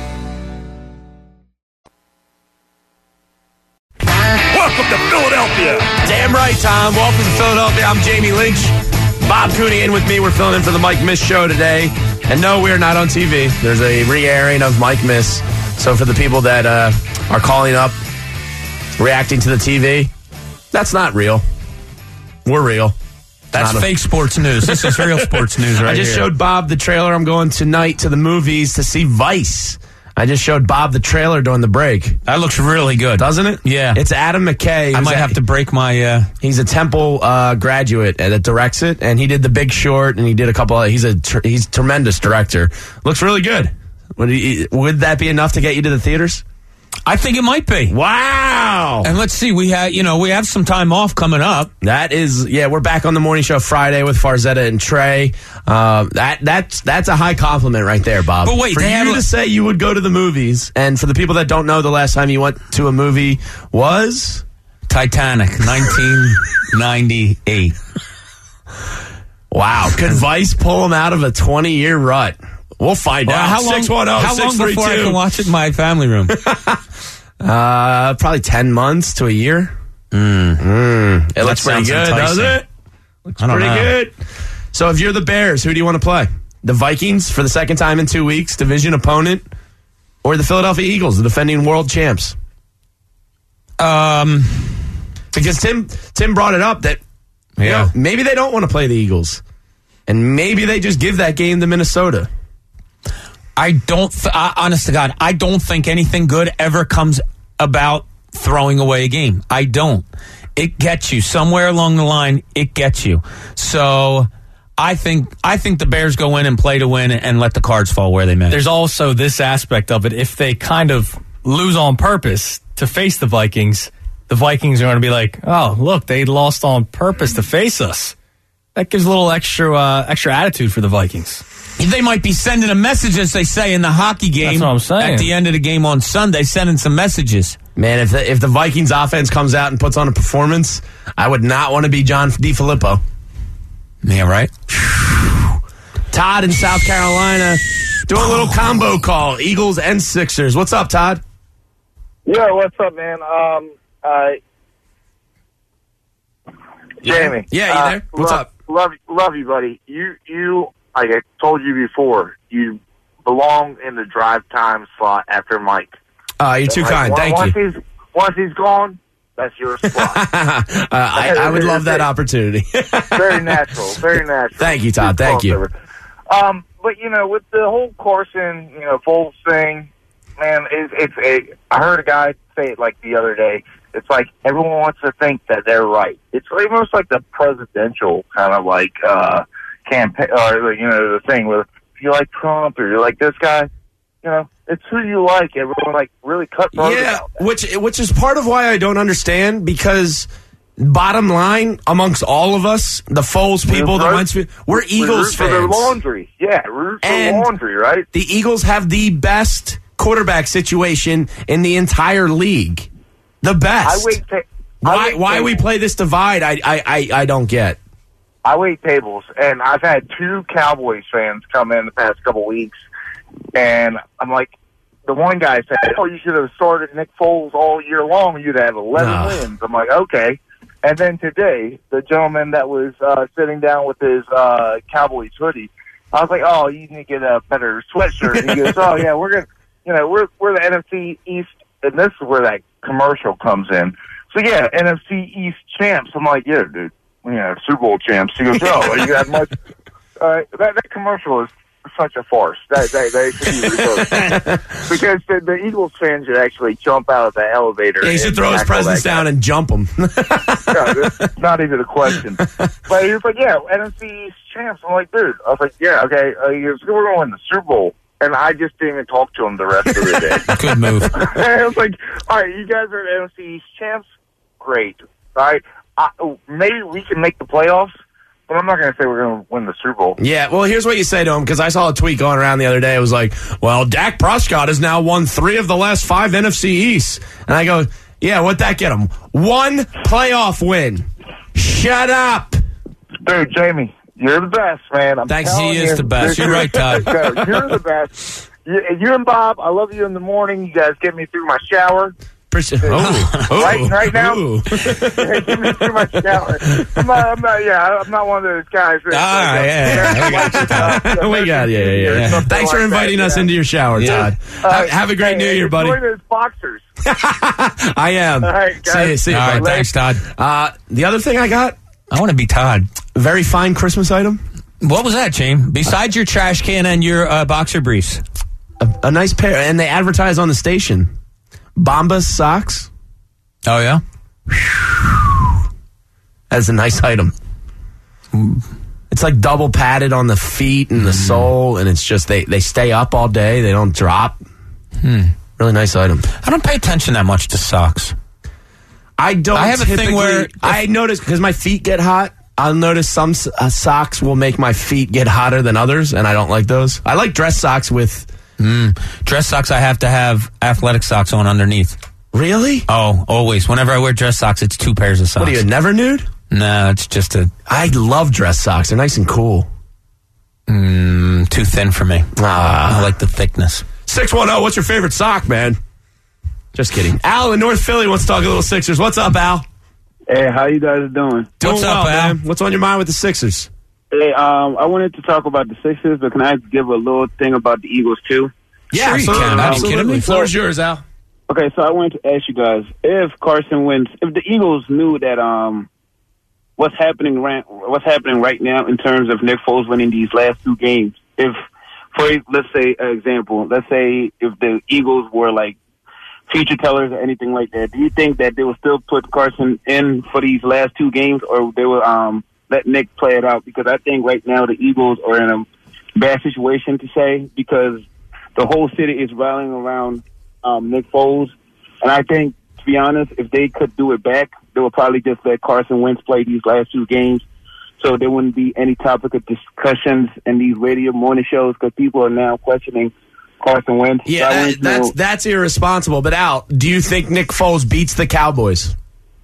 Speaker 1: Welcome to Philadelphia. Damn right, Tom. Welcome to Philadelphia. I'm Jamie Lynch. Bob Cooney in with me. We're filling in for the Mike Miss show today. And no, we are not on T V. There's a re-airing of Mike Miss. So for the people that uh, are calling up, reacting to the T V, that's not real. We're real.
Speaker 2: That's
Speaker 1: Not a-
Speaker 2: fake sports news. This is real sports news right
Speaker 1: I just
Speaker 2: here.
Speaker 1: showed Bob the trailer. I'm going tonight to the movies to see Vice. I just showed Bob the trailer during the break.
Speaker 2: That looks really good.
Speaker 1: Doesn't it?
Speaker 2: Yeah.
Speaker 1: It's Adam McKay.
Speaker 2: I
Speaker 1: who's
Speaker 2: might
Speaker 1: a-
Speaker 2: have to break my... Uh,
Speaker 1: He's a Temple uh, graduate that directs it, and he did The Big Short, and he did a couple. Of, he's a tr- he's a tremendous director. Looks really good. Would, he, would that be enough to get you to the theaters?
Speaker 2: I think it might be.
Speaker 1: Wow.
Speaker 2: And let's see, we have you know we have some time off coming up.
Speaker 1: That is, yeah, we're back on the morning show Friday with Farzetta and Trey. Uh, that that's that's a high compliment right there, Bob.
Speaker 2: But wait,
Speaker 1: for
Speaker 2: they
Speaker 1: you
Speaker 2: have a-
Speaker 1: to say you would go to the movies, and for the people that don't know, the last time you went to a movie was
Speaker 2: Titanic, nineteen ninety-eight.
Speaker 1: wow. Could Vice pull him out of a twenty-year rut? We'll find
Speaker 2: Well,
Speaker 1: out.
Speaker 2: how long?
Speaker 1: six one zero,
Speaker 2: how long
Speaker 1: six three
Speaker 2: before I
Speaker 1: two.
Speaker 2: can watch it in my family room?
Speaker 1: Uh, probably ten months to a year. Mm. Mm. It
Speaker 2: That
Speaker 1: looks pretty
Speaker 2: sounds
Speaker 1: good,
Speaker 2: enticing.
Speaker 1: doesn't it? Looks
Speaker 2: I don't
Speaker 1: pretty
Speaker 2: know.
Speaker 1: good. So if you're the Bears, who do you want to play? The Vikings for the second time in two weeks, division opponent, or the Philadelphia Eagles, the defending world champs?
Speaker 2: Um,
Speaker 1: Because Tim Tim brought it up that you
Speaker 2: Yeah.
Speaker 1: know, maybe they don't want to play the Eagles, and maybe they just give that game to Minnesota.
Speaker 2: I don't. Th- I, honest to God, I don't think anything good ever comes about throwing away a game. I don't. It gets you somewhere along the line. It gets you. So I think I think the Bears go in and play to win and let the cards fall where they may.
Speaker 6: There's also this aspect of it. If they kind of lose on purpose to face the Vikings, the Vikings are going to be like, oh, look, they lost on purpose to face us. That gives a little extra uh, extra attitude for the Vikings.
Speaker 2: They might be sending a message, as they say in the hockey game.
Speaker 6: That's what I'm saying.
Speaker 2: At the end of the game on Sunday, sending some messages.
Speaker 1: Man, if the, if the Vikings offense comes out and puts on a performance, I would not want to be John DiFilippo.
Speaker 2: Yeah, right.
Speaker 1: Todd in South Carolina, do a little combo call, Eagles and Sixers. What's up, Todd?
Speaker 7: Yeah, what's up, man? Um, uh, Jamie.
Speaker 1: Yeah, you
Speaker 7: uh,
Speaker 1: there? What's
Speaker 7: love,
Speaker 1: up?
Speaker 7: Love, love you, buddy. You, you, like I told you before, you belong in the drive time slot after Mike.
Speaker 1: Uh, you're too
Speaker 7: Like,
Speaker 1: kind.
Speaker 7: once-
Speaker 1: Thank
Speaker 7: once
Speaker 1: you.
Speaker 7: He's, once he's gone, that's your spot.
Speaker 1: uh, I, I would love that opportunity.
Speaker 7: Very natural. Very natural.
Speaker 1: Thank you, Todd.
Speaker 7: Good
Speaker 1: Thank you.
Speaker 7: crossover. Um, but you know, with the whole Carson, you know, Foles thing, man, it's, it's a. I heard a guy say it like the other day. It's like everyone wants to think that they're right. It's almost like the presidential kind of like uh, campaign, or you know, the thing where if you like Trump or you like this guy, you know, it's who you like. Everyone like really cutthroat
Speaker 1: Yeah,
Speaker 7: about that.
Speaker 1: which which is part of why I don't understand, because bottom line, amongst all of us, the Foles people, the
Speaker 7: Right.
Speaker 1: Wentz, we're
Speaker 7: We
Speaker 1: Eagles
Speaker 7: root for their
Speaker 1: fans.
Speaker 7: laundry. Yeah, root for
Speaker 1: And-
Speaker 7: laundry, right?
Speaker 1: The Eagles have the best quarterback situation in the entire league. The best.
Speaker 7: I wait. Ta- I
Speaker 1: why
Speaker 7: wait
Speaker 1: why we
Speaker 7: tables.
Speaker 1: play this divide, I, I, I, I don't get.
Speaker 7: I wait tables, and I've had two Cowboys fans come in the past couple weeks, and I'm like, the one guy said, "Oh, you should have started Nick Foles all year long. You'd have eleven
Speaker 1: Nah.
Speaker 7: wins." I'm like, okay. And then today, the gentleman that was uh, sitting down with his uh, Cowboys hoodie, I was like, "Oh, you need to get a better sweatshirt." And he goes, "Oh yeah, we're gonna, you know, we're we're the N F C East and this is where that commercial comes in. So yeah, N F C East champs. I'm like, yeah, dude, yeah, Super Bowl champs. He goes, oh, you got much? Uh, that that commercial is such a farce. That that, that should be reversed. Because the, the Eagles fans should actually jump out of the elevator.
Speaker 1: Yeah, he should throw his presents down and jump them.
Speaker 7: Yeah, that's not even a question. But he was like, yeah, N F C East champs. I'm like, dude. I was like, yeah, okay. Uh, he goes, we're going to win the Super Bowl. And I just didn't even talk to him the rest of the day.
Speaker 2: Good move.
Speaker 7: I was like, all right, you guys are N F C East champs. Great. All right. I, maybe we can make the playoffs. But I'm not going to say we're going to win the Super Bowl.
Speaker 1: Yeah, well, here's what you say to him, because I saw a tweet going around the other day. It was like, well, Dak Prescott has now won three of the last five N F C East. And I go, yeah, what'd that get him? One playoff win. Shut up.
Speaker 7: Dude, Jamie, you're the best, man. I'm
Speaker 2: Thanks,
Speaker 7: telling
Speaker 2: he is
Speaker 7: you,
Speaker 2: the best. You're right, Todd.
Speaker 7: You're the best. You, you and Bob, I love you in the morning. You guys get me through my shower.
Speaker 1: Oh, oh,
Speaker 7: right, right now,
Speaker 1: oh.
Speaker 7: give me too much shower. I'm not, I'm not, yeah, I'm not one of those guys. That,
Speaker 2: Ah,
Speaker 7: like,
Speaker 2: yeah, yeah, we got you, Todd.
Speaker 1: we got yeah, yeah, yeah.
Speaker 7: Something
Speaker 1: Thanks for
Speaker 7: like
Speaker 1: inviting
Speaker 7: that,
Speaker 1: us
Speaker 7: yeah.
Speaker 1: into your shower,
Speaker 2: Yeah.
Speaker 1: Todd.
Speaker 7: Uh,
Speaker 1: have, have a great
Speaker 7: hey,
Speaker 1: New Year, buddy.
Speaker 7: Enjoy those boxers.
Speaker 1: I am.
Speaker 7: All right, guys.
Speaker 1: See you, see you,
Speaker 2: All right,
Speaker 1: bud.
Speaker 2: thanks, Todd.
Speaker 1: Uh, the other thing I got,
Speaker 2: I want to be Todd.
Speaker 1: very fine Christmas item.
Speaker 2: What was that, Shane? Besides your trash can and your uh, boxer briefs.
Speaker 1: A, a nice pair, and they advertise on the station. Bombas socks.
Speaker 2: Oh, yeah?
Speaker 1: That's a nice item. It's like double padded on the feet and the sole, and it's just they, they stay up all day. They don't drop.
Speaker 2: Hmm.
Speaker 1: Really nice item.
Speaker 2: I don't pay attention that much to socks.
Speaker 1: I don't.
Speaker 2: I have a thing
Speaker 1: typically-
Speaker 2: where-
Speaker 1: I notice because my feet get hot. I'll notice some s- uh, socks will make my feet get hotter than others, and I don't like those. I like dress socks with.
Speaker 2: Mm. Dress socks, I have to have athletic socks on underneath.
Speaker 1: Really?
Speaker 2: Oh, always. Whenever I wear dress socks, it's two pairs of socks.
Speaker 1: What are you, never nude?
Speaker 2: No, it's just a
Speaker 1: I love dress socks. They're nice and cool.
Speaker 2: mm, too thin for me.
Speaker 1: Ah.
Speaker 2: I like the thickness.
Speaker 1: six one zero, what's your favorite sock, man? Just kidding. Al in North Philly wants to talk a little Sixers. What's up, Al?
Speaker 8: Hey, how you guys doing?
Speaker 1: Doing
Speaker 2: What's up,
Speaker 1: well,
Speaker 2: Al?
Speaker 1: man. What's on your mind with the Sixers?
Speaker 8: Hey, um, I wanted to talk about the Sixers, but can I give a little thing about the Eagles too?
Speaker 1: Yeah,
Speaker 2: Sure you
Speaker 1: absolutely.
Speaker 2: can. Are you
Speaker 1: absolutely.
Speaker 2: kidding me?
Speaker 1: Floor's yours, Al.
Speaker 8: Okay, so I wanted to ask you guys if Carson Wentz, if the Eagles knew that um, what's happening right, what's happening right now in terms of Nick Foles winning these last two games. If, for let's say, an example, let's say if the Eagles were like future tellers or anything like that, do you think that they would still put Carson in for these last two games, or they will um, let Nick play it out? Because I think right now the Eagles are in a bad situation to say, because the whole city is rallying around um, Nick Foles, and I think, to be honest, if they could do it back, they would probably just let Carson Wentz play these last two games, so there wouldn't be any topic of discussions in these radio morning shows, because people are now questioning Carson Wentz.
Speaker 1: Yeah,
Speaker 8: So I
Speaker 1: that,
Speaker 8: wanted to
Speaker 1: that's
Speaker 8: know-
Speaker 1: that's irresponsible. But Al, do you think Nick Foles beats the Cowboys?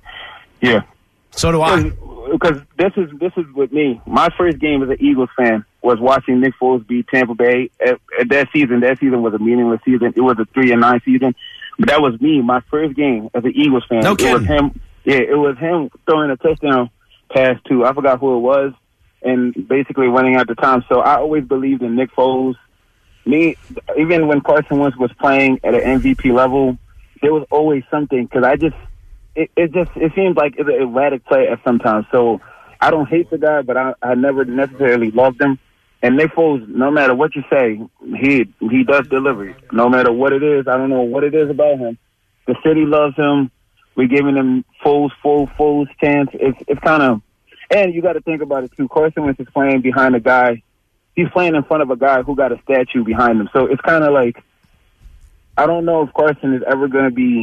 Speaker 8: yeah.
Speaker 1: So do I.
Speaker 8: Because this is this is with me. My first game as an Eagles fan was watching Nick Foles beat Tampa Bay. At, at that season, that season was a meaningless season. It was a three and nine season. But that was me, my first game as an Eagles fan.
Speaker 1: No
Speaker 8: It was
Speaker 1: kidding.
Speaker 8: him. Yeah, it was him throwing a touchdown pass to, I forgot who it was, and basically running out the time. So I always believed in Nick Foles. Me, even when Carson Wentz was playing at an M V P level, there was always something, because I just. It, it just it seems like it's an erratic play at sometimes. So I don't hate the guy, but I, I never necessarily loved him. And Nick Foles, no matter what you say, he he does deliver. No matter what it is, I don't know what it is about him. The city loves him. We're giving him Foles, full Foles chance. It's it's kind of, and you got to think about it too. Carson Wentz is playing behind a guy. He's playing in front of a guy who got a statue behind him. So it's kind of like, I don't know if Carson is ever going to be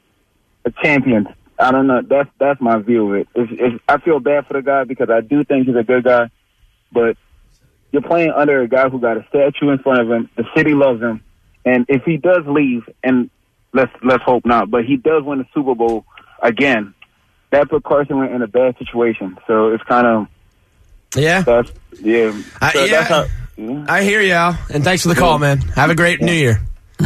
Speaker 8: a champion. I don't know. That's that's my view of it. It's, it's, I feel bad for the guy because I do think he's a good guy, but you're playing under a guy who got a statue in front of him. The city loves him, and if he does leave, and let's let's hope not, but he does win the Super Bowl again, that put Carson in a bad situation. So it's kind of
Speaker 1: Yeah,
Speaker 8: that's yeah.
Speaker 1: I-
Speaker 8: So
Speaker 1: yeah.
Speaker 8: that's how, yeah.
Speaker 1: I hear you, Al. And thanks for the call, man. Have a great New Year.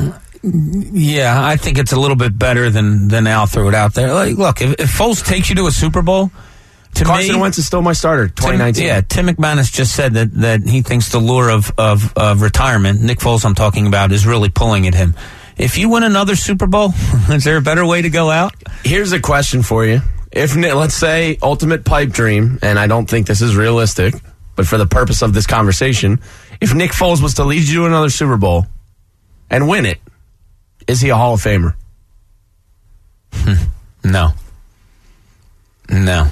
Speaker 2: Yeah, I think it's a little bit better than than Al threw it out there. Like, look, if, if Foles takes you to a Super Bowl, to
Speaker 1: Carson
Speaker 2: me,
Speaker 1: Wentz is still my starter, twenty nineteen.
Speaker 2: Tim, yeah, Tim McManus just said that, that he thinks the lure of, of, of retirement, Nick Foles I'm talking about, is really pulling at him. If you win another Super Bowl, is there a better way to go out?
Speaker 1: Here's a question for you. If, let's say, ultimate pipe dream, and I don't think this is realistic, but for the purpose of this conversation, if Nick Foles was to lead you to another Super Bowl and win it, is he a Hall of Famer?
Speaker 2: No. No.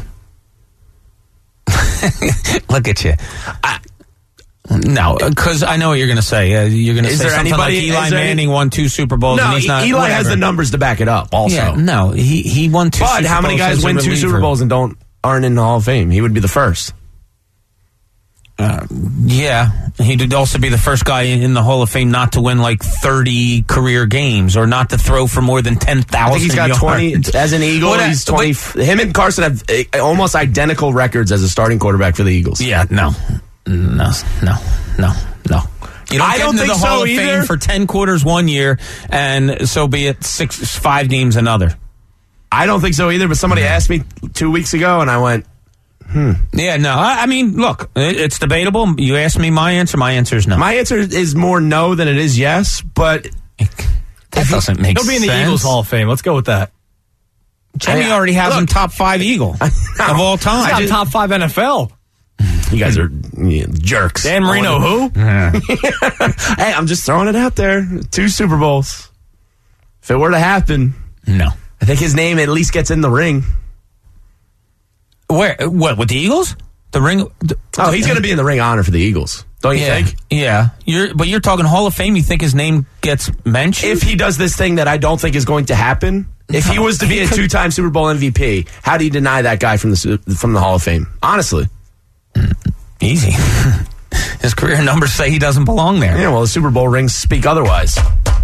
Speaker 2: Look at you. I, no, because I know what you're going to say. Uh, you're going to say something anybody, like Eli Manning any, won two Super Bowls.
Speaker 1: No,
Speaker 2: and he's not,
Speaker 1: Eli
Speaker 2: whatever.
Speaker 1: has the numbers to back it up. Also,
Speaker 2: yeah, no, he he won two.
Speaker 1: But
Speaker 2: Super
Speaker 1: how many
Speaker 2: Bowls
Speaker 1: guys win two
Speaker 2: reliever.
Speaker 1: Super Bowls and don't aren't in the Hall of Fame? He would be the first.
Speaker 2: Uh, yeah, he'd also be the first guy in the Hall of Fame not to win like thirty career games or not to throw for more than ten thousand.
Speaker 1: I think he's got
Speaker 2: yards.
Speaker 1: twenty as an Eagle.
Speaker 2: What,
Speaker 1: he's twenty. But, him and Carson have uh, almost identical records as a starting quarterback for the Eagles.
Speaker 2: Yeah, no, no, no, no, no. You don't
Speaker 1: I
Speaker 2: get
Speaker 1: don't
Speaker 2: into
Speaker 1: think
Speaker 2: the Hall
Speaker 1: so
Speaker 2: of
Speaker 1: either.
Speaker 2: Fame for ten quarters one year and so be it six five games another.
Speaker 1: I don't think so either. But somebody asked me two weeks ago, and I went. Hmm.
Speaker 2: Yeah, no. I, I mean, look, it, it's debatable. You asked me my answer. My answer is no.
Speaker 1: My answer is more no than it is yes, but
Speaker 2: that doesn't make
Speaker 6: sense. He'll be in the
Speaker 2: sense.
Speaker 6: Eagles Hall of Fame. Let's go with that.
Speaker 2: Jamie
Speaker 1: I,
Speaker 2: already has
Speaker 1: look,
Speaker 2: him top five Eagle of all time.
Speaker 6: He's got just, top five N F L.
Speaker 1: You guys are you know, jerks.
Speaker 6: Dan Marino, who?
Speaker 2: Yeah.
Speaker 1: Hey, I'm just throwing it out there. Two Super Bowls. If it were to happen,
Speaker 2: no.
Speaker 1: I think his name at least gets in the ring.
Speaker 2: Where? What, with the Eagles? The ring? The,
Speaker 1: oh, he's going to be in the ring of honor for the Eagles. Don't you
Speaker 2: yeah,
Speaker 1: think?
Speaker 2: Yeah. You're, but you're talking Hall of Fame. You think his name gets mentioned?
Speaker 1: If he does this thing that I don't think is going to happen, if he was to be a two-time Super Bowl M V P, how do you deny that guy from the from the Hall of Fame? Honestly.
Speaker 2: Easy. His career numbers say he doesn't belong there.
Speaker 1: Yeah, well, the Super Bowl rings speak otherwise.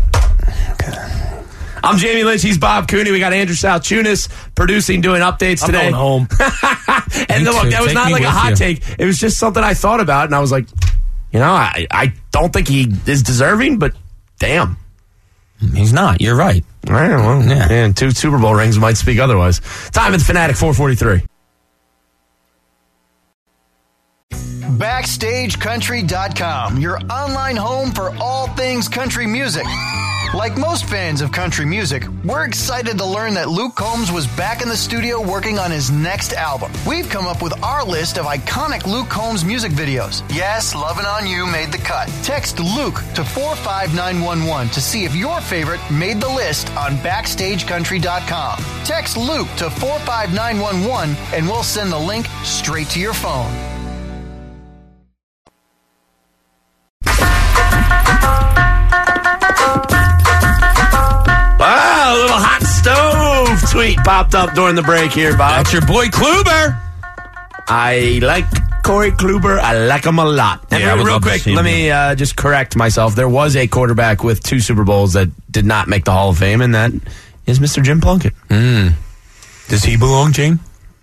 Speaker 1: I'm Jamie Lynch. He's Bob Cooney. We got Andrew Salchunas producing, doing updates
Speaker 6: I'm
Speaker 1: today.
Speaker 6: going home.
Speaker 1: And look, that was
Speaker 2: Take
Speaker 1: not
Speaker 2: me
Speaker 1: like a
Speaker 2: with
Speaker 1: hot
Speaker 2: you.
Speaker 1: take. It was just something I thought about, and I was like, you know, I, I don't think he is deserving, but damn.
Speaker 2: He's not. You're right.
Speaker 1: All right, well,
Speaker 2: Yeah.
Speaker 1: and two Super Bowl rings might speak otherwise. Time at the Fanatic four forty-three.
Speaker 5: Backstage Country dot com, your online home for all things country music. Like most fans of country music, we're excited to learn that Luke Combs was back in the studio working on his next album. We've come up with our list of iconic Luke Combs music videos. Yes, Lovin' On You made the cut. Text Luke to four five nine one one to see if your favorite made the list on Backstage Country dot com. Text Luke to four five nine one one and we'll send the link straight to your phone.
Speaker 1: Wow, a little hot stove tweet popped up during the break here, Bob.
Speaker 2: That's your boy Kluber.
Speaker 1: I like Corey Kluber. I like him a lot. And
Speaker 2: Yeah, I
Speaker 1: real,
Speaker 2: would
Speaker 1: real
Speaker 2: love to
Speaker 1: quick,
Speaker 2: see him
Speaker 1: let me uh, just correct myself. There was a quarterback with two Super Bowls that did not make the Hall of Fame, and that is Mister Jim Plunkett.
Speaker 2: Mm. Does he belong, Jim?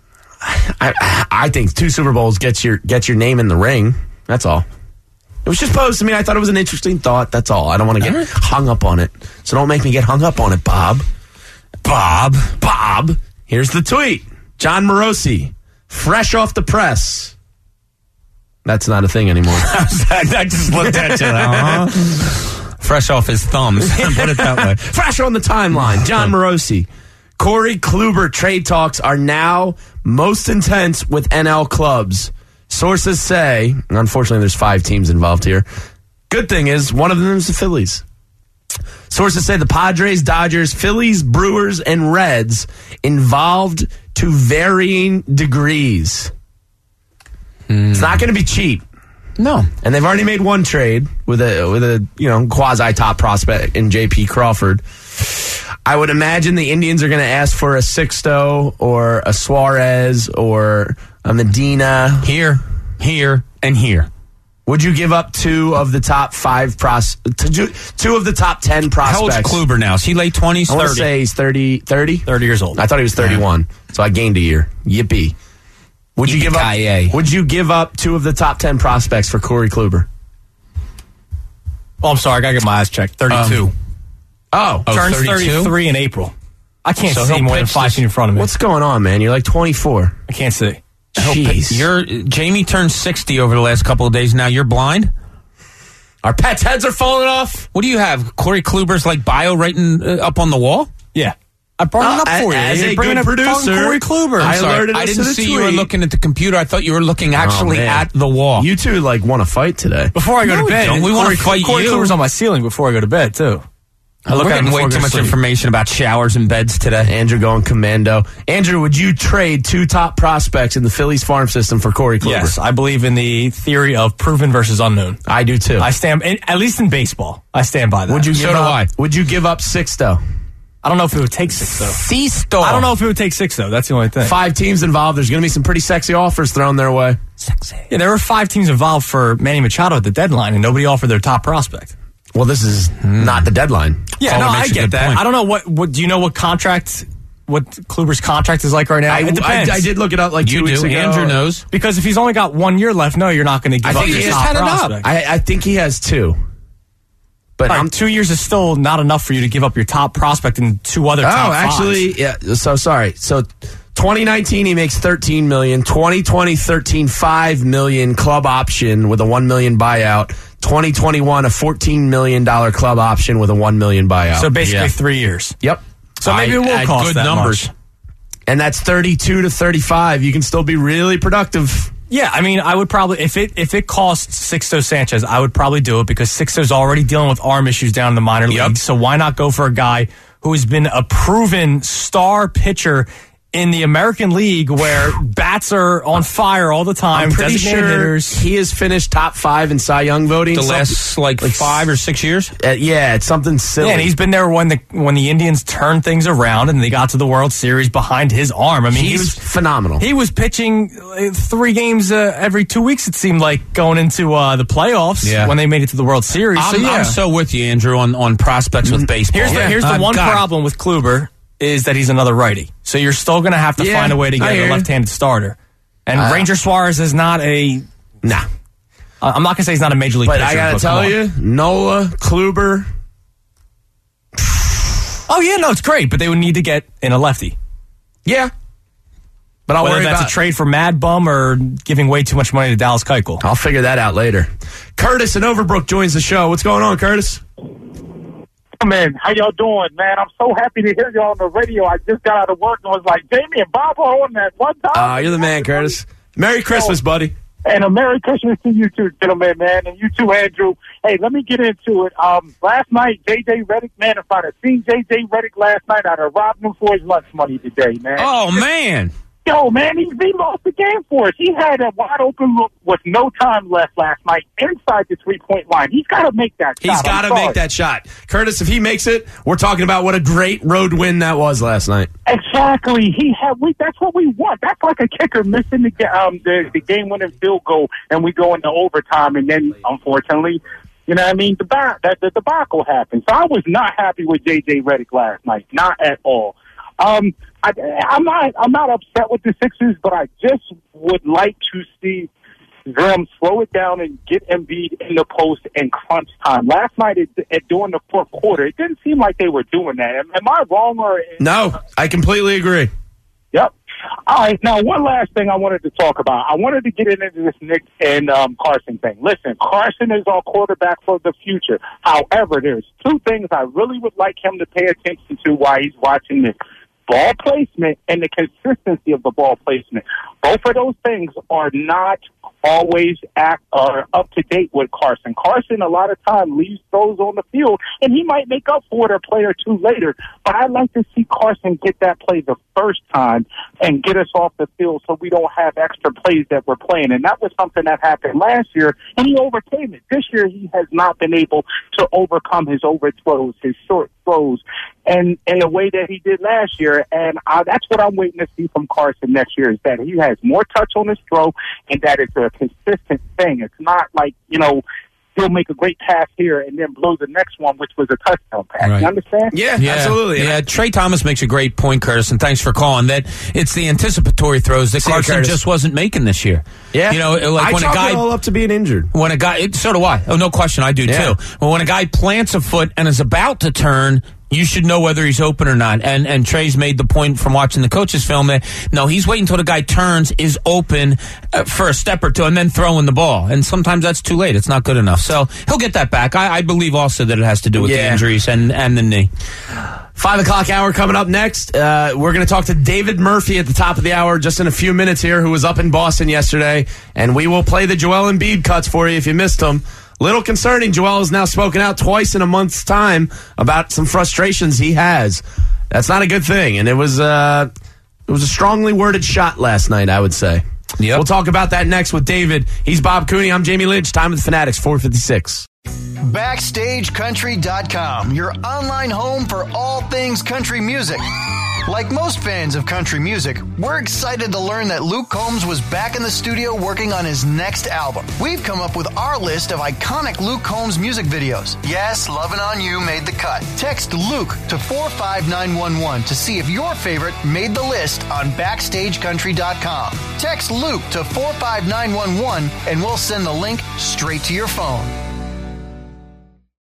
Speaker 1: I, I think two Super Bowls gets your gets your name in the ring. That's all. It was just posed to me. I thought it was an interesting thought. That's all. I don't want to get
Speaker 2: Right.
Speaker 1: hung up on it. So don't make me get hung up on it, Bob. Bob. Bob. Here's the tweet. John Morosi, fresh off the press. That's not a thing anymore.
Speaker 2: I just looked at you. Uh-huh. Fresh off his thumbs. Put it that way.
Speaker 1: Fresh on the timeline. John Morosi. Corey Kluber trade talks are now most intense with N L clubs. Sources say, unfortunately there's five teams involved here. Good thing is, one of them is the Phillies. Sources say the Padres, Dodgers, Phillies, Brewers, and Reds involved to varying degrees. Hmm. It's not going to be cheap.
Speaker 2: No.
Speaker 1: And they've already made one trade with a with a you know quasi top prospect in J P Crawford. I would imagine the Indians are going to ask for a Sixto or a Suarez or a Medina.
Speaker 2: Here, here, and here.
Speaker 1: Would you give up two of the top five pros? Two of the top ten prospects?
Speaker 2: How old's Kluber now? Is he late twenties,
Speaker 1: I want to
Speaker 2: thirty?
Speaker 1: say he's thirty, thirty?
Speaker 6: thirty years old.
Speaker 1: I thought he was thirty-one, so I gained a year. Yippee! Would you give up? Would you give up two of the top ten prospects for Corey Kluber?
Speaker 6: Oh, I'm sorry. I got to get my eyes checked. thirty-two.
Speaker 1: Um, oh,
Speaker 2: oh,
Speaker 6: turns
Speaker 2: thirty-two?
Speaker 6: thirty-three in April. I can't
Speaker 2: So
Speaker 6: see
Speaker 2: he'll
Speaker 6: more than
Speaker 2: pitch
Speaker 6: five
Speaker 2: this-
Speaker 6: feet in front of me.
Speaker 1: what's going on, man? You're like twenty-four.
Speaker 6: I can't see.
Speaker 1: Jeez.
Speaker 2: You're Jamie turned sixty over the last couple of days. Now you're blind.
Speaker 1: Our pets' heads are falling off.
Speaker 2: What do you have? Corey Kluber's like bio writing uh, up on the wall?
Speaker 6: Yeah. I brought
Speaker 1: Uh,
Speaker 6: it up for you.
Speaker 1: as
Speaker 6: You're
Speaker 1: a
Speaker 6: bringing
Speaker 1: good
Speaker 6: up
Speaker 1: producer,
Speaker 6: Corey Kluber.
Speaker 1: I
Speaker 2: I'm sorry.
Speaker 1: alerted
Speaker 2: I
Speaker 1: us
Speaker 2: didn't
Speaker 1: to the
Speaker 2: see you were
Speaker 1: tweet.
Speaker 2: looking at the computer. I thought you were looking actually
Speaker 1: man.
Speaker 2: at the wall.
Speaker 1: You two like want to fight today.
Speaker 6: Before I go
Speaker 2: No,
Speaker 6: to
Speaker 2: we
Speaker 6: bed,
Speaker 2: don't. We wanna
Speaker 6: Corey,
Speaker 2: fight
Speaker 6: Corey
Speaker 2: you.
Speaker 6: Kluber's on my ceiling before I go to bed too. I look
Speaker 2: We're
Speaker 6: at him
Speaker 2: getting way
Speaker 6: before I
Speaker 2: too
Speaker 6: go to
Speaker 2: much
Speaker 6: sleep.
Speaker 2: information about showers and beds today.
Speaker 1: Andrew going commando. Andrew, would you trade two top prospects in the Phillies farm system for Corey Kluber?
Speaker 6: Yes, I believe in the theory of proven versus unknown.
Speaker 1: I do too.
Speaker 6: I stand, at least in baseball, I stand by that.
Speaker 1: would you
Speaker 2: So
Speaker 1: give
Speaker 2: do
Speaker 1: up,
Speaker 2: I.
Speaker 1: Would you give up six though?
Speaker 6: I don't know if it would take six though.
Speaker 2: C-Store.
Speaker 6: I don't know if it would take six though. That's the only thing.
Speaker 1: Five teams involved. There's going to be some pretty sexy offers thrown their way.
Speaker 2: Sexy.
Speaker 6: Yeah, there were five teams involved for Manny Machado at the deadline, and nobody offered their top prospect.
Speaker 1: Well, this is not the deadline.
Speaker 6: Yeah,
Speaker 2: Oh,
Speaker 6: no,
Speaker 2: that
Speaker 6: I
Speaker 2: makes a
Speaker 6: get
Speaker 2: good
Speaker 6: that.
Speaker 2: point.
Speaker 6: I don't know what. What do you know? What contract? What Kluber's contract is like right now?
Speaker 1: I,
Speaker 6: it depends.
Speaker 1: I, I did look it up like two
Speaker 2: You
Speaker 1: weeks
Speaker 2: do.
Speaker 1: ago.
Speaker 2: Andrew knows.
Speaker 6: Because if he's only got one year left, no, you're not going to give
Speaker 1: I
Speaker 6: up
Speaker 1: think
Speaker 6: your
Speaker 1: he just
Speaker 6: top
Speaker 2: had it up.
Speaker 6: prospect.
Speaker 1: I, I think he has two. But
Speaker 6: All right,
Speaker 1: I'm
Speaker 6: two years is still not enough for you to give up your top prospect and two other
Speaker 1: Oh,
Speaker 6: top
Speaker 1: actually, yeah. So sorry. So twenty nineteen, he makes thirteen million. twenty twenty, thirteen, five million club option with a one million buyout. twenty twenty-one, a fourteen million dollar club option with a one million buyout.
Speaker 6: So basically
Speaker 2: Yeah.
Speaker 6: three years.
Speaker 1: Yep.
Speaker 6: So maybe
Speaker 2: I-
Speaker 6: it will
Speaker 2: at
Speaker 6: cost
Speaker 2: good
Speaker 6: that
Speaker 2: numbers.
Speaker 6: much.
Speaker 1: And that's thirty-two to thirty-five. You can still be really productive.
Speaker 6: Yeah, I mean, I would probably if it if it costs Sixto Sanchez, I would probably do it because Sixto's already dealing with arm issues down in the minor
Speaker 2: Yep.
Speaker 6: leagues. So why not go for a guy who has been a proven star pitcher in the American League, where bats are on fire all the time?
Speaker 1: I'm pretty
Speaker 6: designated
Speaker 1: sure
Speaker 6: hitters.
Speaker 1: he has finished top five in Cy Young voting.
Speaker 2: The
Speaker 1: Something-
Speaker 2: last like,
Speaker 1: like
Speaker 2: five or six years.
Speaker 1: Uh, yeah, it's something silly.
Speaker 6: Yeah, and he's been there when the when the Indians turned things around and they got to the World Series behind his arm. I mean, he
Speaker 1: He's
Speaker 6: was
Speaker 1: phenomenal.
Speaker 6: he was pitching uh, three games uh, every two weeks. It seemed like going into uh, the playoffs
Speaker 2: Yeah.
Speaker 6: when they made it to the World Series.
Speaker 2: I'm,
Speaker 6: so yeah,
Speaker 2: I'm so with you, Andrew, on, on prospects with baseball.
Speaker 6: here's the here's the
Speaker 2: Uh,
Speaker 6: one
Speaker 2: God.
Speaker 6: problem with Kluber is that he's another righty. So you're still going to have to
Speaker 1: Yeah,
Speaker 6: find a way to
Speaker 1: I
Speaker 6: get
Speaker 1: hear
Speaker 6: a
Speaker 1: you.
Speaker 6: left-handed starter. And
Speaker 1: Uh,
Speaker 6: Ranger Suarez is not a.
Speaker 1: nah.
Speaker 6: I'm not going to say he's not a major league
Speaker 1: But
Speaker 6: pitcher.
Speaker 1: I got to
Speaker 6: come
Speaker 1: tell
Speaker 6: on.
Speaker 1: you, Nola, Kluber,
Speaker 6: Oh yeah, no, it's great, but they would need to get in a lefty.
Speaker 1: yeah. But I'll
Speaker 6: Whether
Speaker 1: worry
Speaker 6: that's
Speaker 1: about
Speaker 6: a trade for Mad Bum or giving way too much money to Dallas Keuchel.
Speaker 1: I'll figure that out later. Curtis in Overbrook joins the show. What's going on, Curtis?
Speaker 7: Man, how y'all doing, man? I'm so happy to hear y'all on the radio. I just got out of work and was like, Jamie and Bob are on that one time.
Speaker 1: Uh, you're the man, Curtis. Merry Christmas, buddy.
Speaker 7: And a Merry Christmas to you two, gentlemen, man, and you too, Andrew. Hey, let me get into it. Um, last night, J J Redick, man, if I'd have seen J J Redick last night, I'd have robbed him for his lunch money today, man.
Speaker 2: Oh, man.
Speaker 7: Yo, man, he, he lost the game for us. He had a wide open look with no time left last night inside the three-point line. He's got to make that shot.
Speaker 1: He's
Speaker 7: I'm
Speaker 1: got to
Speaker 7: sorry.
Speaker 1: make that shot. Curtis, if he makes it, we're talking about what a great road win that was last night.
Speaker 7: Exactly. He had. We. That's what we want. That's like a kicker missing the ga- um the, the game-winning field goal, and we go into overtime, and then unfortunately, you know what I mean, the ba- that the debacle happened. So I was not happy with J J Redick last night, not at all. Um, I, I'm not. I'm not upset with the Sixers, but I just would like to see them slow it down and get Embiid in the post in crunch time. Last night, at, at during the fourth quarter, it didn't seem like they were doing that. Am, am I wrong or?
Speaker 1: No, I completely agree.
Speaker 7: Yep. All right. Now, one last thing I wanted to talk about. I wanted to get into this Nick and um, Carson thing. Listen, Carson is our quarterback for the future. However, there's two things I really would like him to pay attention to while he's watching this. Ball placement and the consistency of the ball placement. Both of those things are not always act or up to date with Carson. Carson a lot of time leaves throws on the field, and he might make up for it a play or two later. But I'd like to see Carson get that play the first time and get us off the field so we don't have extra plays that we're playing. And that was something that happened last year, and he overcame it. This year he has not been able to overcome his overthrows, his short throws, and in the way that he did last year. And I, that's what I'm waiting to see from Carson next year, is that he has more touch on his throw and that it's a consistent thing. It's not like, you know, he'll make a great pass here and then blow the next one, which was a touchdown pass.
Speaker 2: Right.
Speaker 7: You understand?
Speaker 1: Yeah,
Speaker 2: Yeah,
Speaker 1: absolutely.
Speaker 2: Yeah, Trey Thomas makes a great point, Curtis, and thanks for calling. That it's the anticipatory throws that
Speaker 1: See you,
Speaker 2: Carson
Speaker 1: Curtis.
Speaker 2: just wasn't making this year.
Speaker 1: Yeah.
Speaker 2: You know, like
Speaker 1: I
Speaker 2: when a
Speaker 1: chalk
Speaker 2: guy
Speaker 1: it all up to being injured.
Speaker 2: when a guy, it, so do I. Oh, no question, I do
Speaker 1: Yeah.
Speaker 2: too. But when a guy plants a foot and is about to turn, You should know whether he's open or not. And and Trey's made the point from watching the coach's film that, no, he's waiting until the guy turns, is open uh, for a step or two, and then throwing the ball. And sometimes that's too late. It's not good enough. So he'll get that back. I, I believe also that it has to do with
Speaker 1: Yeah.
Speaker 2: the injuries and, and the knee.
Speaker 1: Five o'clock hour coming up next. Uh, we're going to talk to David Murphy at the top of the hour just in a few minutes here, who was up in Boston yesterday. And we will play the Joel Embiid cuts for you if you missed them. Little concerning. Joel has now spoken out twice in a month's time about some frustrations he has. That's not a good thing. And it was, uh, it was a strongly worded shot last night, I would say.
Speaker 2: Yep.
Speaker 1: We'll talk about that next with David. He's Bob Cooney. I'm Jamie Lynch. Time with the Fanatics, four fifty-six.
Speaker 5: Backstage Country dot com, your online home for all things country music. Like most fans of country music, we're excited to learn that Luke Combs was back in the studio working on his next album. We've come up with our list of iconic Luke Combs music videos. Yes, Lovin' On You made the cut. Text Luke to four five nine one one to see if your favorite made the list on Backstage Country dot com. Text Luke to four five nine one one and we'll send the link straight to your phone.